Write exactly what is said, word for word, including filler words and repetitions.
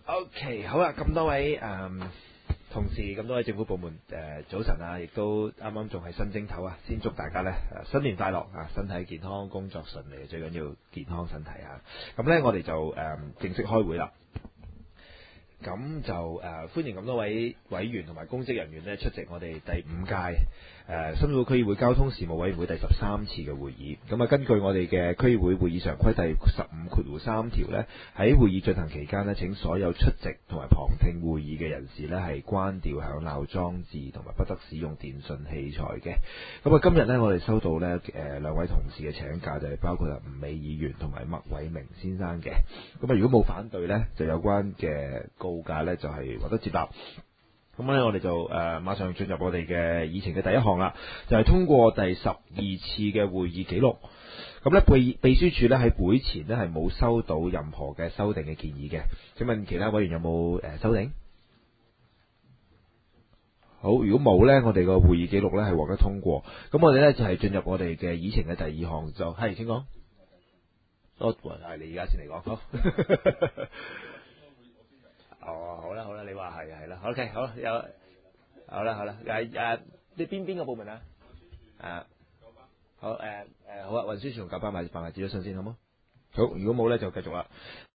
OK， 好啦，咁多位誒、嗯、同事，咁多位政府部門誒、呃、早晨啊，亦都啱啱仲係新正頭啊，先祝大家咧新年快樂啊，身體健康，工作順利，最緊要健康身體啊。咁咧，我哋就誒、呃、正式開會啦。咁就誒、呃、歡迎咁多位委員同埋公職人員咧出席我哋第五屆誒、呃、深水埗區議會交通事務委員會第十三次嘅會議。咁啊，根據我哋嘅區議會會議常規第十五括弧三條呢，喺會議進行期間呢，請所有出席同埋旁聽會議嘅人士呢係關掉響鬧裝置同埋不得使用電訊器材嘅。咁啊，今日呢，我哋收到呢誒、呃、兩位同事嘅請假，就係包括吳美議員同埋麥偉明先生嘅。咁啊，如果冇反對呢，就有關嘅告解呢就係獲得接納。咁咧，我哋就誒、呃、馬上進入我哋嘅議程嘅第一項啦，就係、是、通過第十二次嘅會議記錄。咁咧，秘秘書處咧喺會前呢係冇收到任何嘅修訂嘅建議嘅。請問其他委員有冇誒、呃、修訂？好，如果冇呢，我哋個會議記錄呢係獲得通過。咁我哋呢就係、是、進入我哋嘅議程嘅第二項，就係請講。哦，係你而家先嚟講，好。哦，好啦好啦，你話係係啦 ，OK， 好有，好啦好啦，誒誒，你邊邊個部門啊？誒，好誒誒，好啊，運輸署同九巴買辦埋資料信先好冇？好，如果冇咧就繼續啦。